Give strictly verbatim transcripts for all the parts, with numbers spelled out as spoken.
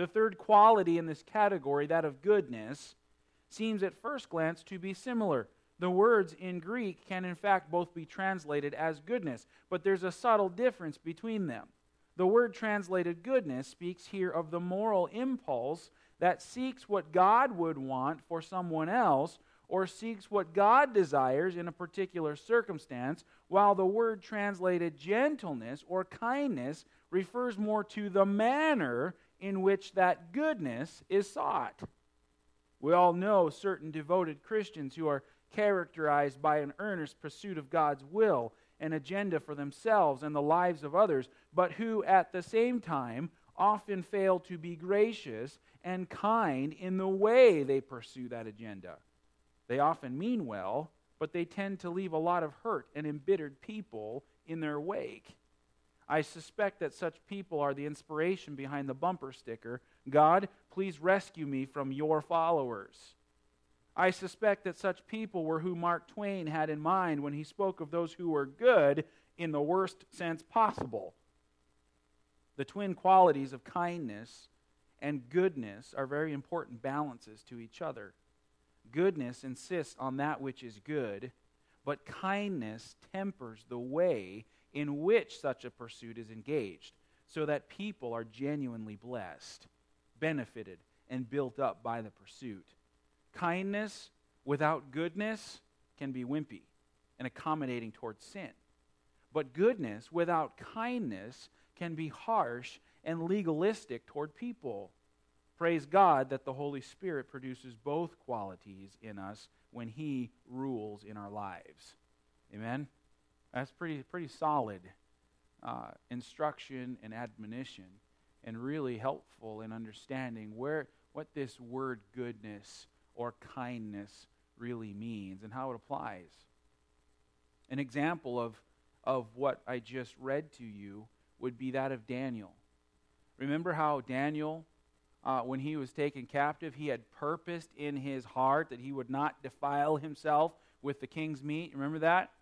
The third quality in this category, that of goodness, seems at first glance to be similar. The words in Greek can in fact both be translated as goodness, but there's a subtle difference between them. The word translated goodness speaks here of the moral impulse that seeks what God would want for someone else, or seeks what God desires in a particular circumstance, while the word translated gentleness or kindness refers more to the manner in which that goodness is sought. We all know certain devoted Christians who are characterized by an earnest pursuit of God's will, an agenda for themselves and the lives of others, but who at the same time often fail to be gracious and kind in the way they pursue that agenda. They often mean well, but they tend to leave a lot of hurt and embittered people in their wake. I suspect that such people are the inspiration behind the bumper sticker, "God, please rescue me from your followers." I suspect that such people were who Mark Twain had in mind when he spoke of those who were good in the worst sense possible. The twin qualities of kindness and goodness are very important balances to each other. Goodness insists on that which is good, but kindness tempers the way in which such a pursuit is engaged, so that people are genuinely blessed, benefited, and built up by the pursuit. Kindness without goodness can be wimpy and accommodating towards sin. But goodness without kindness can be harsh and legalistic toward people. Praise God that the Holy Spirit produces both qualities in us when He rules in our lives. Amen? That's pretty pretty solid uh, instruction and admonition, and really helpful in understanding where what this word goodness or kindness really means and how it applies. An example of, of what I just read to you would be that of Daniel. Remember how Daniel, uh, when he was taken captive, he had purposed in his heart that he would not defile himself with the king's meat? Remember that?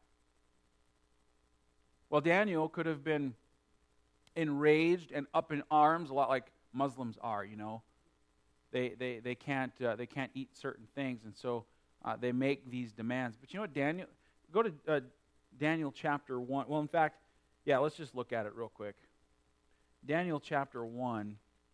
Well, Daniel could have been enraged and up in arms, a lot like Muslims are, you know. They they they can't uh, they can't eat certain things, and so uh, they make these demands. But you know what, Daniel? Go to uh, Daniel chapter one. Well, in fact, yeah, let's just look at it real quick. Daniel chapter one.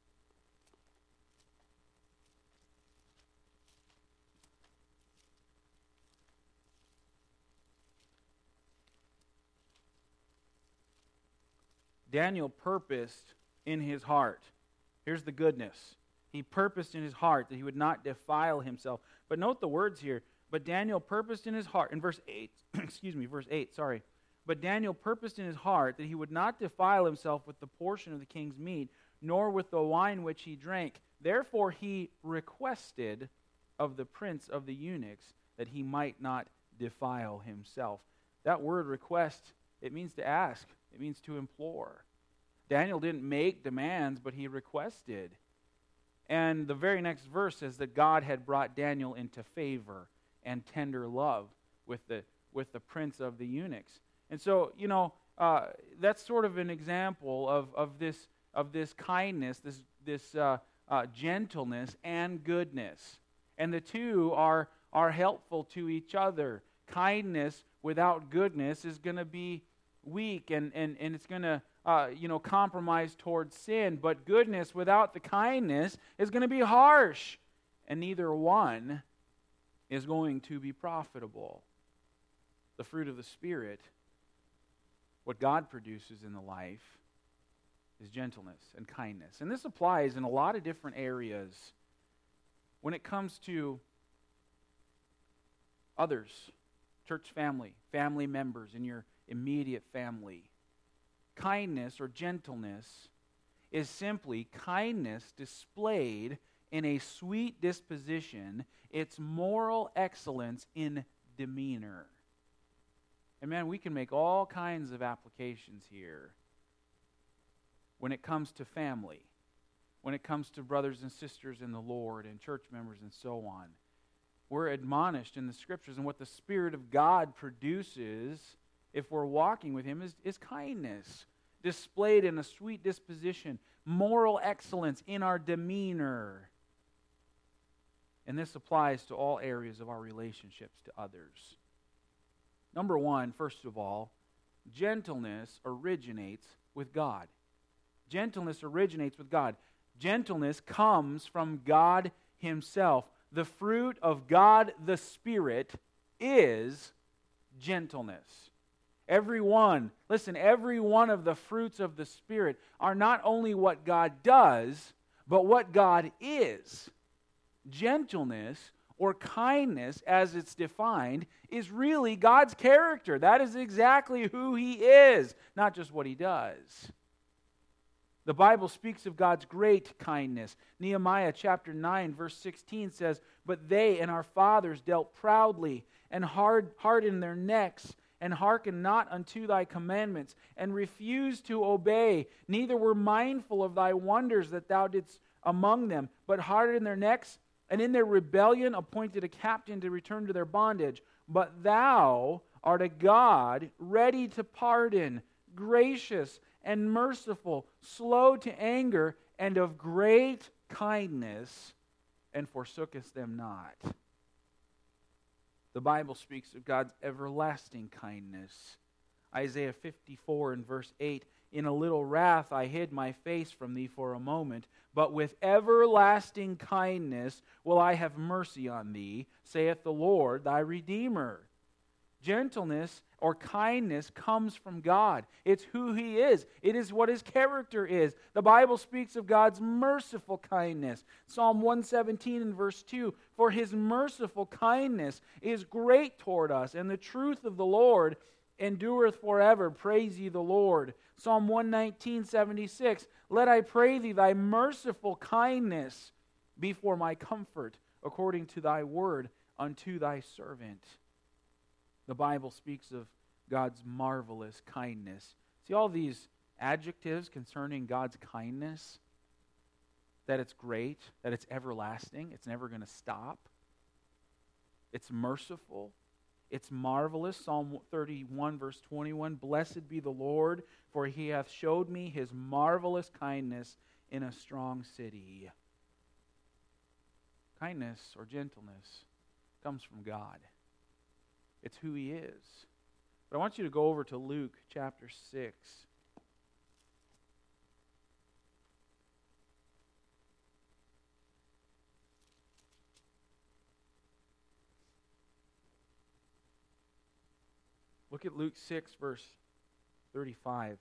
Daniel purposed in his heart. Here's the goodness. He purposed in his heart that he would not defile himself. But note the words here. But Daniel purposed in his heart, in verse eight, excuse me, verse eight, sorry. But Daniel purposed in his heart that he would not defile himself with the portion of the king's meat, nor with the wine which he drank. Therefore he requested of the prince of the eunuchs that he might not defile himself. That word request, it means to ask. It means to implore. Daniel didn't make demands, but he requested. And the very next verse says that God had brought Daniel into favor and tender love with the with the prince of the eunuchs. And so, you know, uh, that's sort of an example of, of this of this kindness, this this uh, uh, gentleness and goodness. And the two are are helpful to each other. Kindness without goodness is going to be weak, and, and, and it's going to uh, you know compromise towards sin. But goodness without the kindness is going to be harsh, and neither one is going to be profitable. The fruit of the Spirit, what God produces in the life, is gentleness and kindness. And this applies in a lot of different areas. When it comes to others, church family, family members in your immediate family, kindness or gentleness is simply kindness displayed in a sweet disposition, its moral excellence in demeanor. And man, we can make all kinds of applications here when it comes to family, when it comes to brothers and sisters in the Lord and church members and so on. We're admonished in the Scriptures, and what the Spirit of God produces if we're walking with Him is, is kindness. displayed in a sweet disposition, moral excellence in our demeanor. And this applies to all areas of our relationships to others. Number one, first of all, gentleness originates with God. Gentleness originates with God. Gentleness comes from God Himself. The fruit of God the Spirit is gentleness. Every one, listen, every one of the fruits of the Spirit are not only what God does, but what God is. Gentleness or kindness, as it's defined, is really God's character. That is exactly who He is, not just what He does. The Bible speaks of God's great kindness. Nehemiah chapter nine, verse sixteen says, "But they and our fathers dealt proudly, and hard hardened their necks, and hearkened not unto thy commandments, and refused to obey, neither were mindful of thy wonders that thou didst among them, but hardened their necks, and in their rebellion appointed a captain to return to their bondage. But thou art a God ready to pardon, gracious and merciful, slow to anger, and of great kindness, and forsookest them not." The Bible speaks of God's everlasting kindness. Isaiah fifty-four and verse eight, "In a little wrath I hid my face from thee for a moment, but with everlasting kindness will I have mercy on thee, saith the Lord thy Redeemer." Gentleness or kindness comes from God. It's who He is. It is what His character is. The Bible speaks of God's merciful kindness. Psalm one seventeen and verse two, "For His merciful kindness is great toward us, and the truth of the Lord endureth forever. Praise ye the Lord." Psalm one nineteen, seventy-six, "Let I pray thee thy merciful kindness be for my comfort, according to thy word unto thy servant." The Bible speaks of God's marvelous kindness. See all these adjectives concerning God's kindness? That it's great, that it's everlasting, it's never going to stop. It's merciful, it's marvelous. Psalm thirty-one, verse twenty-one, "Blessed be the Lord, for He hath showed me His marvelous kindness in a strong city." Kindness or gentleness comes from God. It's who He is. But I want you to go over to Luke chapter six. Look at Luke six, verse thirty-five.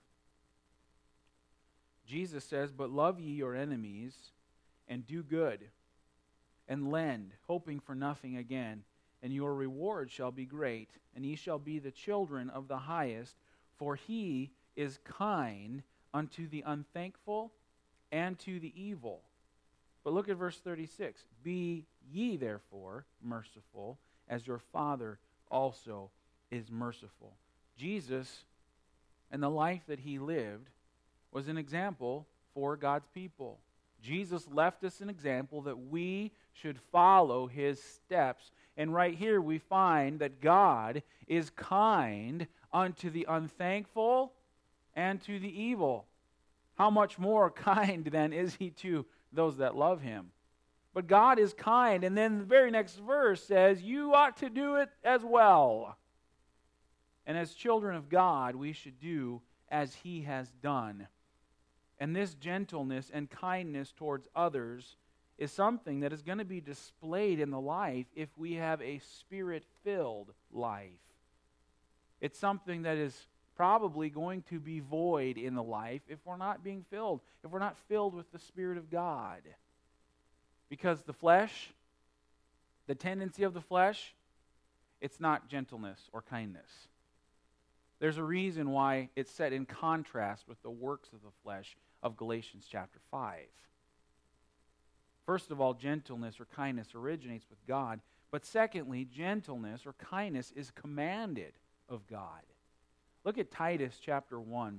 Jesus says, "But love ye your enemies, and do good, and lend, hoping for nothing again. And your reward shall be great, and ye shall be the children of the highest, for He is kind unto the unthankful and to the evil." But look at verse thirty-six. "Be ye therefore merciful, as your Father also is merciful." Jesus and the life that He lived was an example for God's people. Jesus left us an example that we should follow His steps. And right here we find that God is kind unto the unthankful and to the evil. How much more kind then is He to those that love Him? But God is kind, and then the very next verse says, you ought to do it as well. And as children of God, we should do as He has done. And this gentleness and kindness towards others is something that is going to be displayed in the life if we have a Spirit-filled life. It's something that is probably going to be void in the life if we're not being filled, if we're not filled with the Spirit of God. Because the flesh, the tendency of the flesh, it's not gentleness or kindness. There's a reason why it's set in contrast with the works of the flesh of Galatians chapter five. First of all, gentleness or kindness originates with God. But secondly, gentleness or kindness is commanded of God. Look at Titus chapter one.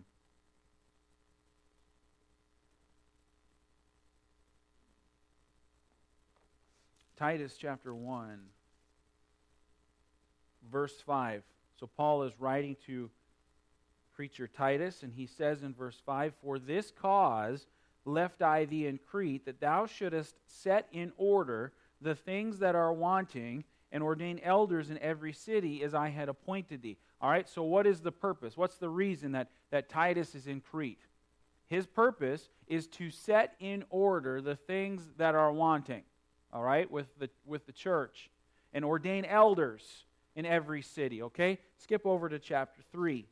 Titus chapter one, verse five. So Paul is writing to preacher Titus, and he says in verse five, "For this cause left I thee in Crete, that thou shouldest set in order the things that are wanting, and ordain elders in every city as I had appointed thee." All right, so what is the purpose? What's the reason that, that Titus is in Crete? His purpose is to set in order the things that are wanting, all right, with the, with the church, and ordain elders in every city, okay? Skip over to chapter three.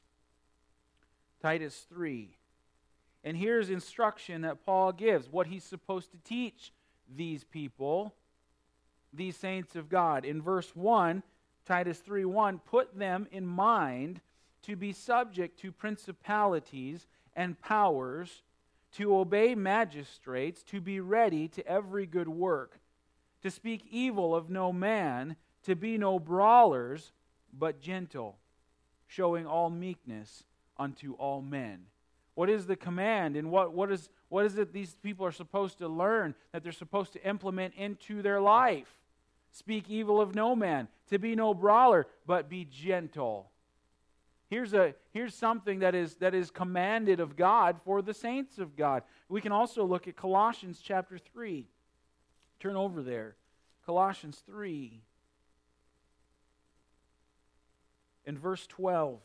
Titus three. And here's instruction that Paul gives, what he's supposed to teach these people, these saints of God. In verse one, Titus three one, "Put them in mind to be subject to principalities and powers, to obey magistrates, to be ready to every good work, to speak evil of no man, to be no brawlers, but gentle, showing all meekness unto all men." What is the command, and what, what, is, what is it these people are supposed to learn, that they're supposed to implement into their life? Speak evil of no man, to be no brawler, but be gentle. Here's a here's something that is that is commanded of God for the saints of God. We can also look at Colossians chapter three. Turn over there. Colossians three. In verse twelve.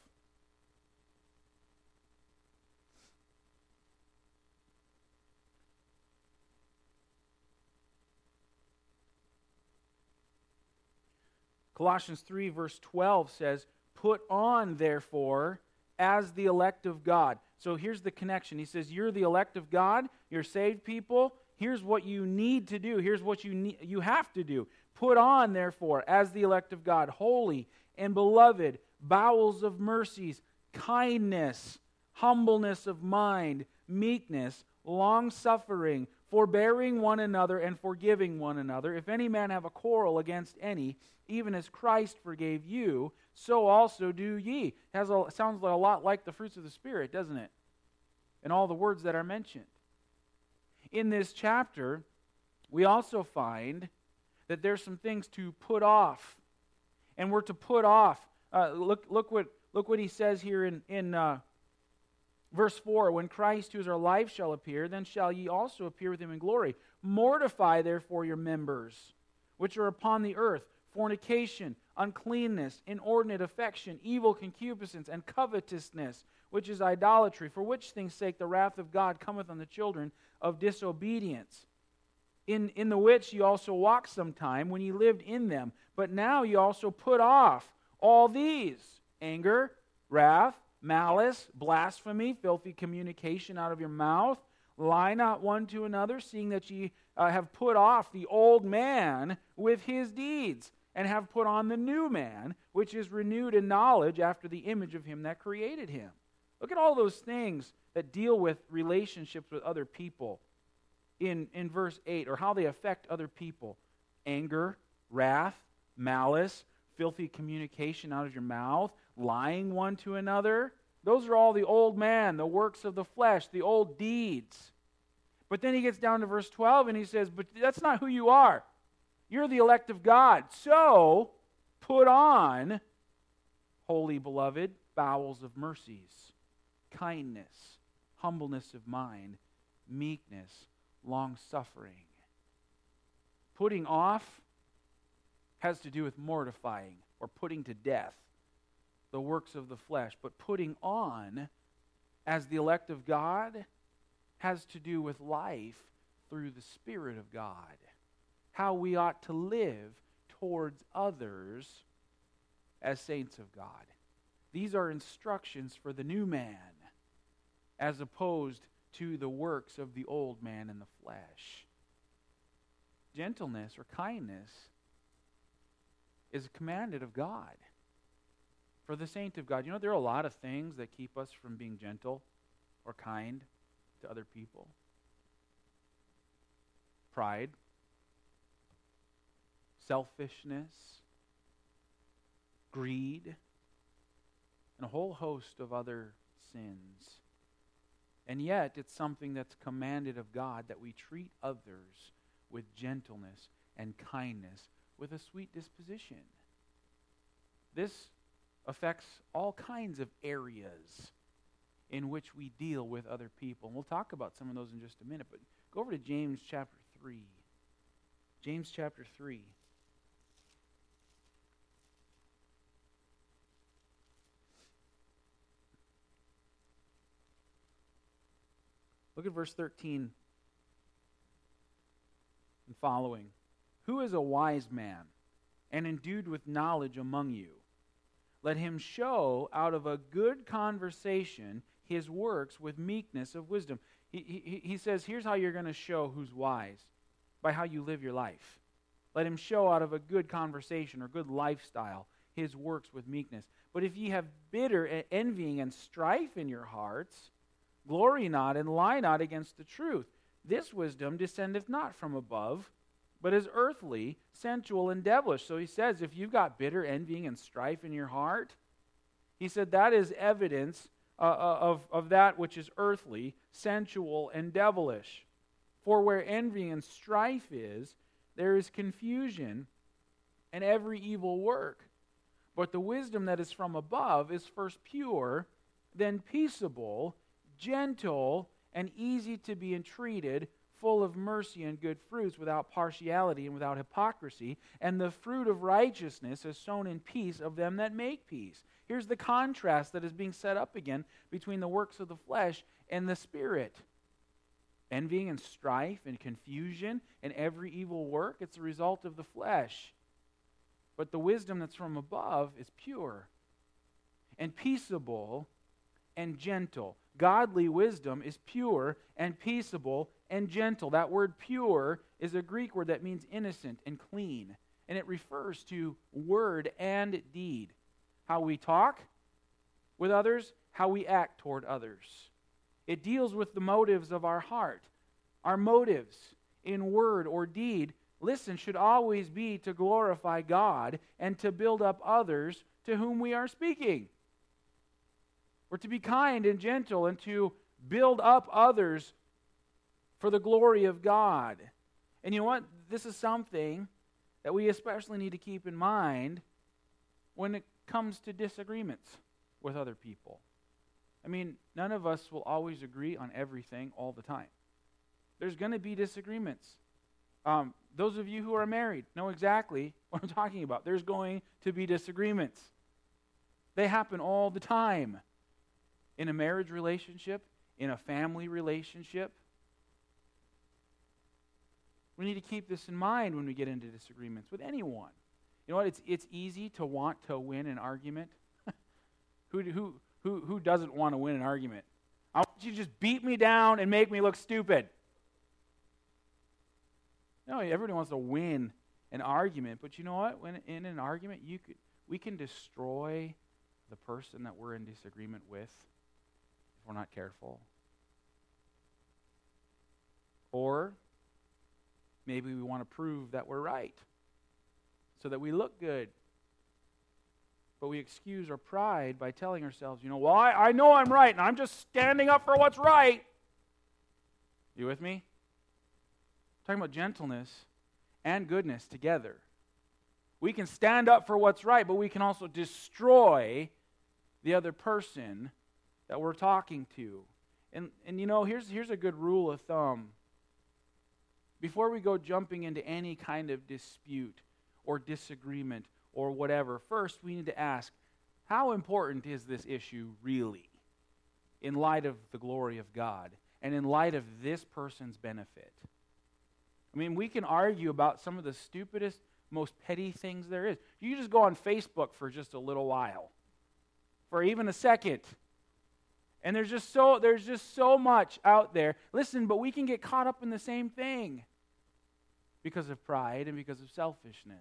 Colossians three verse twelve says, "Put on, therefore, as the elect of God." So here's the connection. He says, you're the elect of God, you're saved people. Here's what you need to do. Here's what you need, you have to do. "Put on, therefore, as the elect of God, holy and beloved, bowels of mercies, kindness, humbleness of mind, meekness, long-suffering, forbearing one another and forgiving one another. If any man have a quarrel against any, even as Christ forgave you, so also do ye." Has a, sounds a lot like the fruits of the Spirit, doesn't it? And all the words that are mentioned. In this chapter, we also find that there's some things to put off. And we're to put off. Uh, look, look what look what he says here in, in uh, verse four. "When Christ, who is our life, shall appear, then shall ye also appear with him in glory. Mortify therefore your members, which are upon the earth, fornication, uncleanness, inordinate affection, evil concupiscence, and covetousness, which is idolatry, for which things' sake the wrath of God cometh on the children of disobedience, in, in the which ye also walked sometime when ye lived in them. But now ye also put off all these: anger, wrath, malice, blasphemy, filthy communication out of your mouth. Lie not one to another, seeing that ye uh, have put off the old man with his deeds, and have put on the new man, which is renewed in knowledge after the image of him that created him." Look at all those things that deal with relationships with other people in, in verse eight, or how they affect other people. Anger, wrath, malice, filthy communication out of your mouth, lying one to another. Those are all the old man, the works of the flesh, the old deeds. But then he gets down to verse twelve and he says, but that's not who you are. You're the elect of God. So, put on, holy beloved, bowels of mercies, kindness, humbleness of mind, meekness, long-suffering. Putting off has to do with mortifying or putting to death the works of the flesh. But putting on, as the elect of God, has to do with life through the Spirit of God. How we ought to live towards others as saints of God. These are instructions for the new man, as opposed to the works of the old man in the flesh. Gentleness or kindness is commanded of God for the saint of God. You know, there are a lot of things that keep us from being gentle or kind to other people. Pride, selfishness, greed, and a whole host of other sins. And yet, it's something that's commanded of God, that we treat others with gentleness and kindness, with a sweet disposition. This affects all kinds of areas in which we deal with other people. And we'll talk about some of those in just a minute, but go over to James chapter three. James chapter three. Look at verse thirteen and following. Who is a wise man and endued with knowledge among you? Let him show out of a good conversation his works with meekness of wisdom. He, he, he says, here's how you're going to show who's wise. By how you live your life. Let him show out of a good conversation or good lifestyle his works with meekness. But if ye have bitter envying and strife in your hearts, glory not and lie not against the truth. This wisdom descendeth not from above, but is earthly, sensual, and devilish. So he says, if you've got bitter envying and strife in your heart, he said that is evidence uh, of, of that which is earthly, sensual, and devilish. For where envy and strife is, there is confusion and every evil work. But the wisdom that is from above is first pure, then peaceable, gentle, and easy to be entreated, full of mercy and good fruits, without partiality and without hypocrisy. And the fruit of righteousness is sown in peace of them that make peace. Here's the contrast that is being set up again between the works of the flesh and the Spirit. Envying and strife and confusion and every evil work, it's a result of the flesh. But the wisdom that's from above is pure and peaceable and gentle. Godly wisdom is pure and peaceable and gentle. That word pure is a Greek word that means innocent and clean. And it refers to word and deed. How we talk with others, how we act toward others. It deals with the motives of our heart. Our motives in word or deed, listen, should always be to glorify God and to build up others to whom we are speaking. We're to be kind and gentle and to build up others for the glory of God. And you know what? This is something that we especially need to keep in mind when it comes to disagreements with other people. I mean, none of us will always agree on everything all the time. There's going to be disagreements. Um, those of you who are married know exactly what I'm talking about. There's going to be disagreements. They happen all the time. In a marriage relationship, in a family relationship. We need to keep this in mind when we get into disagreements with anyone. You know what? It's it's easy to want to win an argument. who, who, who, who doesn't want to win an argument? I want you to just beat me down and make me look stupid. No, everybody wants to win an argument, but you know what? When in an argument, you could we can destroy the person that we're in disagreement with if we're not careful. Or maybe we want to prove that we're right so that we look good. But we excuse our pride by telling ourselves, you know, well, I, I know I'm right, and I'm just standing up for what's right. You with me? Talking about gentleness and goodness together. We can stand up for what's right, but we can also destroy the other person that we're talking to. And and you know, here's here's a good rule of thumb. Before we go jumping into any kind of dispute or disagreement or whatever, first we need to ask, how important is this issue really in light of the glory of God and in light of this person's benefit? I mean, we can argue about some of the stupidest, most petty things there is. You just go on Facebook for just a little while, for even a second. And there's just so there's just so much out there. Listen, but we can get caught up in the same thing because of pride and because of selfishness.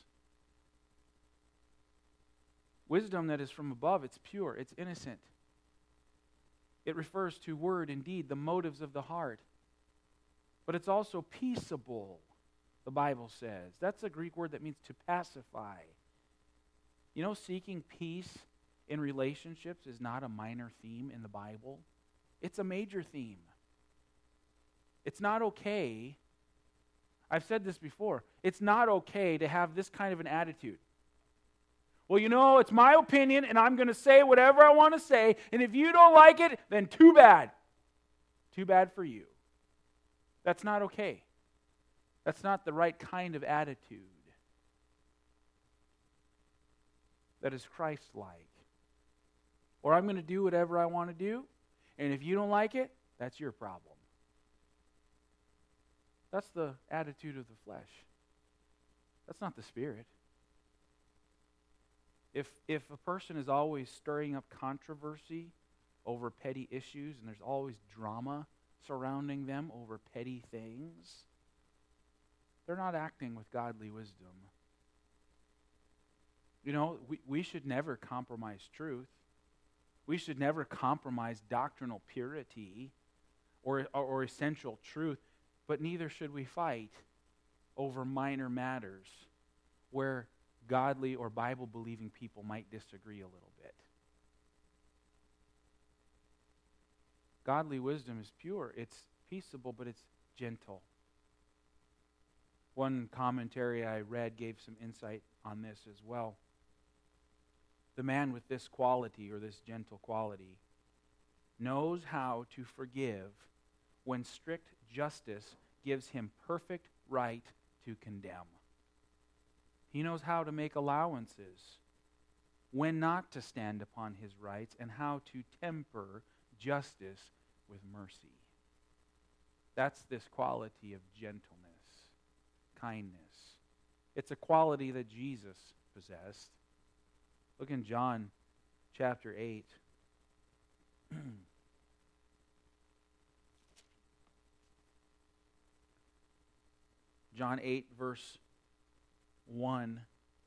Wisdom that is from above, it's pure, it's innocent. It refers to word and deed, the motives of the heart. But it's also peaceable, the Bible says. That's a Greek word that means to pacify. You know, seeking peace in relationships is not a minor theme in the Bible. It's a major theme. It's not okay. I've said this before. It's not okay to have this kind of an attitude. Well, you know, it's my opinion, and I'm going to say whatever I want to say, and if you don't like it, then too bad. Too bad for you. That's not okay. That's not the right kind of attitude that is Christ-like. Or I'm going to do whatever I want to do, and if you don't like it, that's your problem. That's the attitude of the flesh. That's not the Spirit. If if a person is always stirring up controversy over petty issues, and there's always drama surrounding them over petty things, they're not acting with godly wisdom. You know, we, we should never compromise truth. We should never compromise doctrinal purity or, or, or essential truth, but neither should we fight over minor matters where godly or Bible-believing people might disagree a little bit. Godly wisdom is pure. It's peaceable, but it's gentle. One commentary I read gave some insight on this as well. The man with this quality, or this gentle quality, knows how to forgive when strict justice gives him perfect right to condemn. He knows how to make allowances when not to stand upon his rights, and how to temper justice with mercy. That's this quality of gentleness, kindness. It's a quality that Jesus possessed. Look in John chapter eight. John eight, verse one.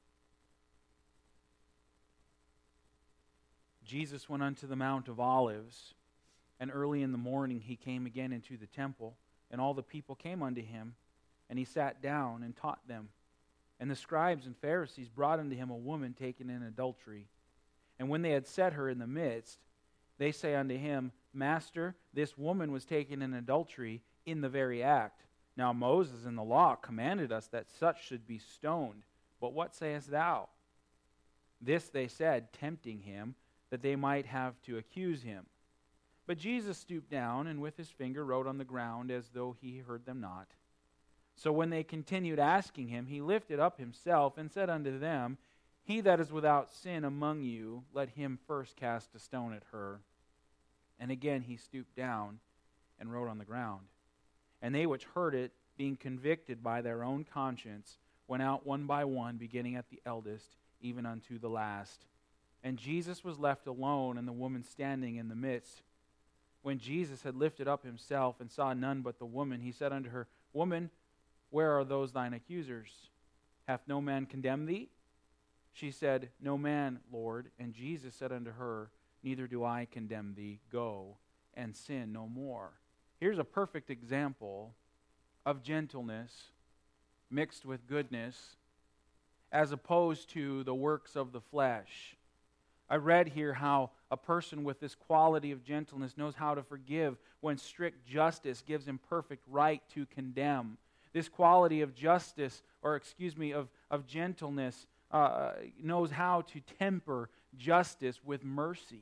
Jesus went unto the Mount of Olives, and early in the morning he came again into the temple, and all the people came unto him, and he sat down and taught them. And the scribes and Pharisees brought unto him a woman taken in adultery. And when they had set her in the midst, they say unto him, Master, this woman was taken in adultery in the very act. Now Moses in the law commanded us that such should be stoned. But what sayest thou? This they said, tempting him, that they might have to accuse him. But Jesus stooped down, and with his finger wrote on the ground, as though he heard them not. So when they continued asking him, he lifted up himself and said unto them, He that is without sin among you, let him first cast a stone at her. And again he stooped down and wrote on the ground. And they which heard it, being convicted by their own conscience, went out one by one, beginning at the eldest, even unto the last. And Jesus was left alone, and the woman standing in the midst. When Jesus had lifted up himself and saw none but the woman, he said unto her, Woman, where are those thine accusers? Hath no man condemned thee? She said, No man, Lord. And Jesus said unto her, Neither do I condemn thee. Go and sin no more. Here's a perfect example of gentleness mixed with goodness, as opposed to the works of the flesh. I read here how a person with this quality of gentleness knows how to forgive when strict justice gives him perfect right to condemn. This quality of justice, or excuse me, of, of gentleness, uh, knows how to temper justice with mercy.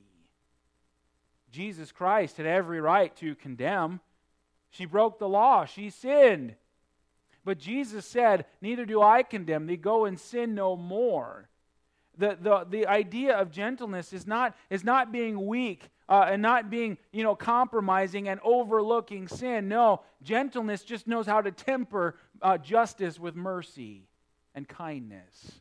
Jesus Christ had every right to condemn. She broke the law. She sinned. But Jesus said, Neither do I condemn thee. Go and sin no more. The, the, the idea of gentleness is not, is not being weak uh, and not being, you know, compromising and overlooking sin. No, gentleness just knows how to temper uh, justice with mercy and kindness.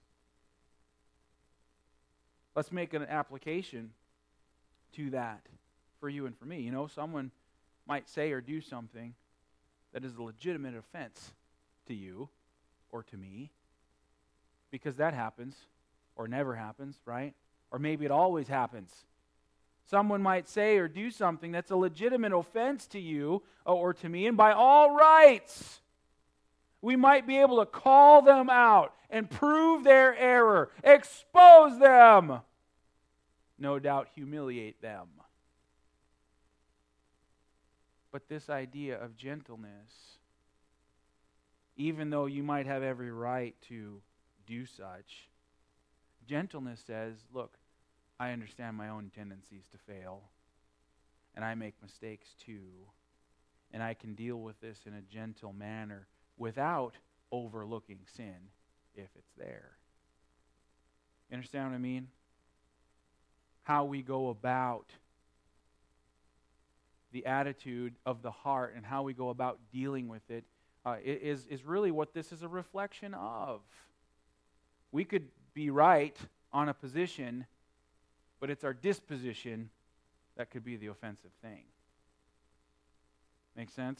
Let's make an application to that for you and for me. You know, someone might say or do something that is a legitimate offense to you or to me, because that happens. Or never happens, right? Or maybe it always happens. Someone might say or do something that's a legitimate offense to you or to me, and by all rights, we might be able to call them out and prove their error, expose them, no doubt humiliate them. But this idea of gentleness, even though you might have every right to do such, Gentleness says, look, I understand my own tendencies to fail, and I make mistakes too, and I can deal with this in a gentle manner without overlooking sin if it's there. You understand what I mean? How we go about the attitude of the heart and how we go about dealing with it uh, is, is really what this is a reflection of. We could be right on a position, but it's our disposition that could be the offensive thing. Make sense?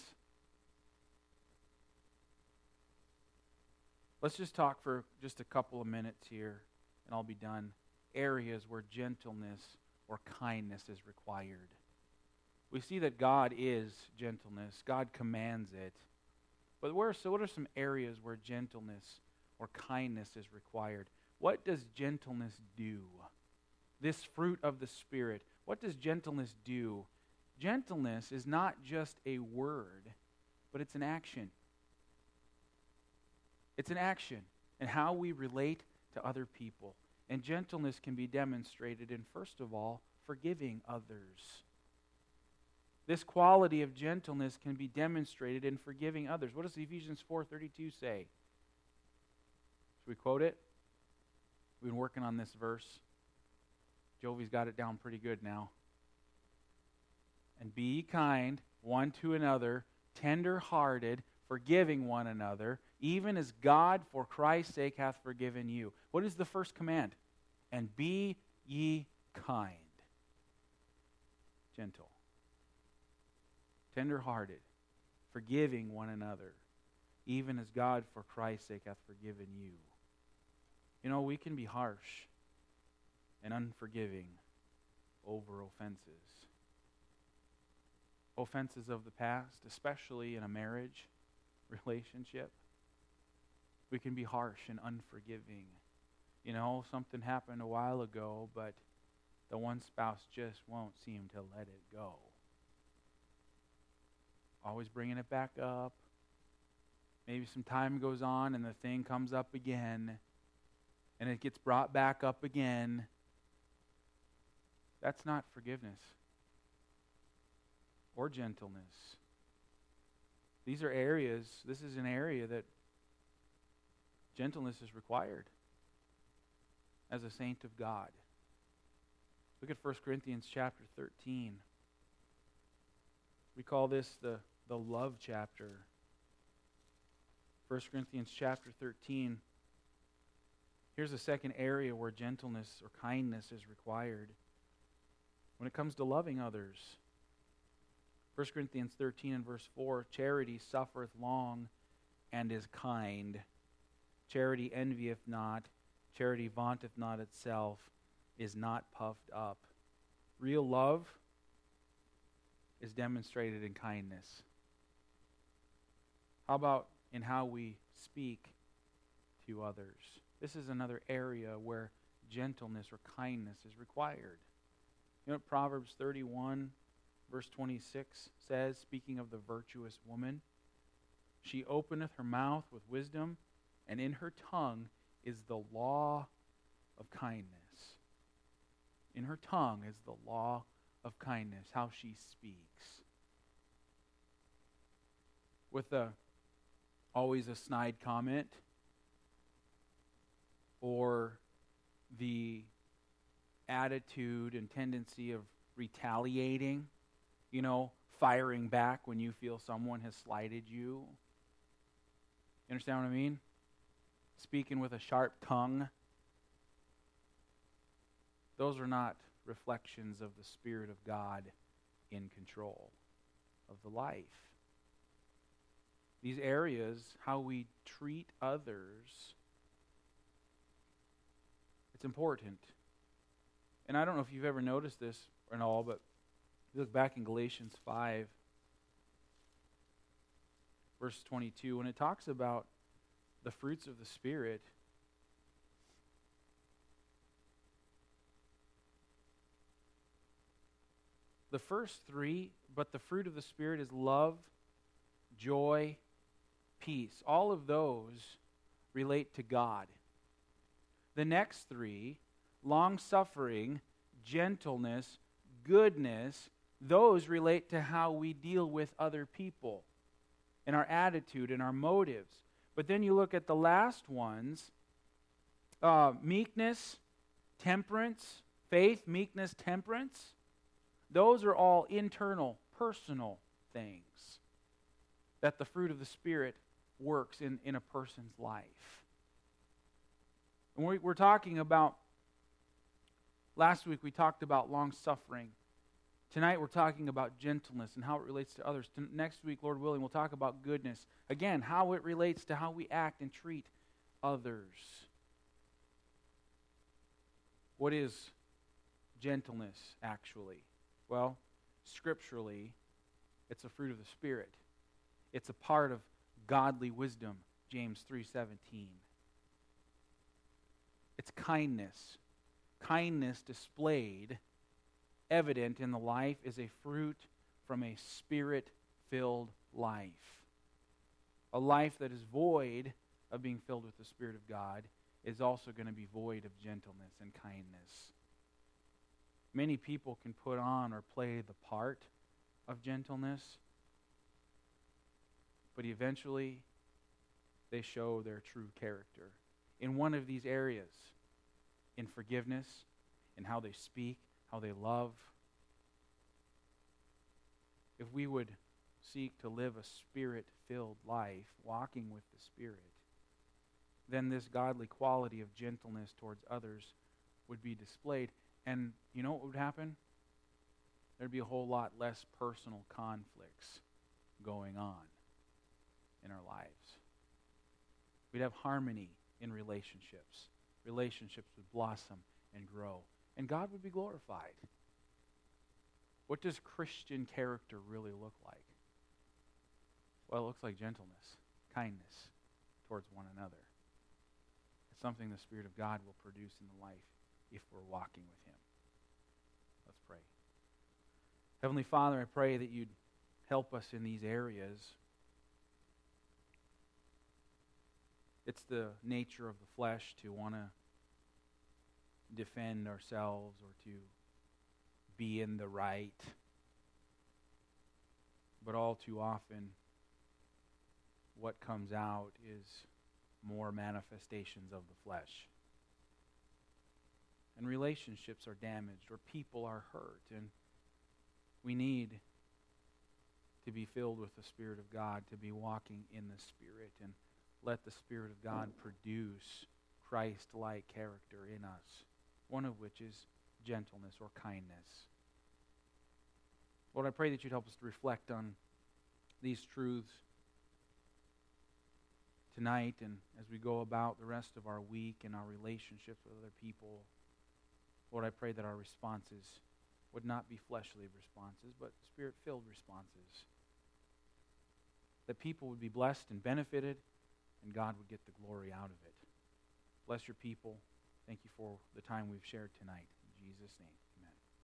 Let's just talk for just a couple of minutes here, and I'll be done. Areas where gentleness or kindness is required. We see that God is gentleness. God commands it. But where, so what are some areas where gentleness or kindness is required? What does gentleness do? This fruit of the Spirit, what does gentleness do? Gentleness is not just a word, but it's an action. It's an action in how we relate to other people. And gentleness can be demonstrated in, first of all, forgiving others. This quality of gentleness can be demonstrated in forgiving others. What does Ephesians four thirty-two say? Should we quote it? We've been working on this verse. Jovi's got it down pretty good now. And be kind one to another, tender-hearted, forgiving one another, even as God for Christ's sake hath forgiven you. What is the first command? And be ye kind. Gentle. Tender-hearted, forgiving one another, even as God for Christ's sake hath forgiven you. You know, we can be harsh and unforgiving over offenses. Offenses of the past, especially in a marriage relationship. We can be harsh and unforgiving. You know, something happened a while ago, but the one spouse just won't seem to let it go. Always bringing it back up. Maybe some time goes on and the thing comes up again, and it gets brought back up again. That's not forgiveness or gentleness. These are areas, this is an area that gentleness is required as a saint of God. Look at First Corinthians chapter thirteen. We call this the, the love chapter. First Corinthians chapter thirteen. Here's a second area where gentleness or kindness is required. When it comes to loving others. First Corinthians thirteen and verse four, charity suffereth long and is kind. Charity envieth not. Charity vaunteth not itself, is not puffed up. Real love is demonstrated in kindness. How about in how we speak to others? This is another area where gentleness or kindness is required. You know what Proverbs thirty-one, verse twenty-six says, speaking of the virtuous woman? She openeth her mouth with wisdom, and in her tongue is the law of kindness. In her tongue is the law of kindness, how she speaks. With a always a snide comment, or the attitude and tendency of retaliating, you know, firing back when you feel someone has slighted you. You understand what I mean? Speaking with a sharp tongue. Those are not reflections of the Spirit of God in control of the life. These areas, how we treat others, it's important. And I don't know if you've ever noticed this or all, but you look back in Galatians five, verse twenty-two, when it talks about the fruits of the Spirit, the first three, but the fruit of the Spirit is love, joy, peace. All of those relate to God. the next three, long-suffering, gentleness, goodness, those relate to how we deal with other people and our attitude and our motives. But then you look at the last ones, uh, meekness, temperance, faith, meekness, temperance. Those are all internal, personal things that the fruit of the Spirit works in, in a person's life. And we, we're talking about, last week we talked about long-suffering. Tonight we're talking about gentleness and how it relates to others. Next week, Lord willing, we'll talk about goodness. Again, how it relates to how we act and treat others. What is gentleness, actually? Well, scripturally, it's a fruit of the Spirit. It's a part of godly wisdom, James three seventeen. It's kindness. Kindness displayed, evident in the life, is a fruit from a Spirit-filled life. A life that is void of being filled with the Spirit of God is also going to be void of gentleness and kindness. Many people can put on or play the part of gentleness, but eventually they show their true character in one of these areas, in forgiveness, in how they speak, how they love. If we would seek to live a Spirit-filled life, walking with the Spirit, then this godly quality of gentleness towards others would be displayed. And you know what would happen? There'd be a whole lot less personal conflicts going on in our lives. We'd have harmony in relationships. Relationships would blossom and grow. And God would be glorified. What does Christian character really look like? Well, it looks like gentleness, kindness towards one another. It's something the Spirit of God will produce in the life if we're walking with Him. Let's pray. Heavenly Father, I pray that you'd help us in these areas. It's the nature of the flesh to want to defend ourselves or to be in the right. But all too often, what comes out is more manifestations of the flesh. And relationships are damaged or people are hurt. And we need to be filled with the Spirit of God, to be walking in the Spirit, and let the Spirit of God produce Christ-like character in us, one of which is gentleness or kindness. Lord, I pray that you'd help us to reflect on these truths tonight and as we go about the rest of our week and our relationships with other people. Lord, I pray that our responses would not be fleshly responses, but Spirit-filled responses. That people would be blessed and benefited, and God would get the glory out of it. Bless your people. Thank you for the time we've shared tonight. In Jesus' name.